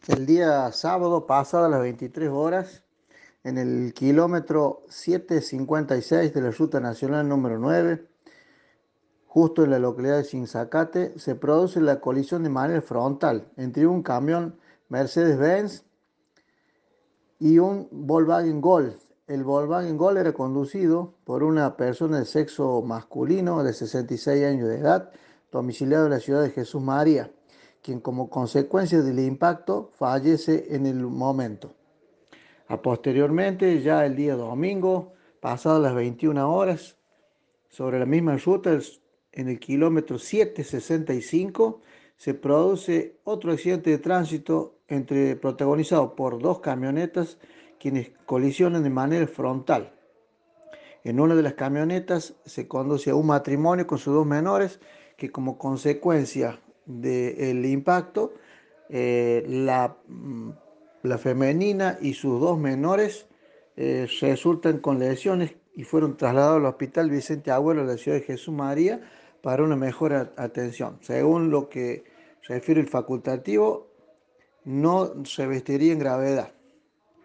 El día sábado, pasado las 23 horas, en el kilómetro 756 de la Ruta Nacional número 9, justo en la localidad de Sinzacate, se produce la colisión de manera frontal entre un camión Mercedes-Benz y un Volkswagen Golf. El Volkswagen Golf era conducido por una persona de sexo masculino de 66 años de edad, domiciliado en la ciudad de Jesús María, quien como consecuencia del impacto fallece en el momento. Posteriormente, ya el día domingo, pasadas las 21 horas, sobre la misma ruta, en el kilómetro 765, se produce otro accidente de tránsito protagonizado por dos camionetas quienes colisionan de manera frontal. En una de las camionetas se conduce a un matrimonio con sus dos menores que como consecuencia del impacto, eh, la, mm, la femenina y sus dos menores resultan con lesiones y fueron trasladados al Hospital Vicente Abuelo de la ciudad de Jesús María para una mejor atención. Según lo que refiere el facultativo, no se revestiría en gravedad.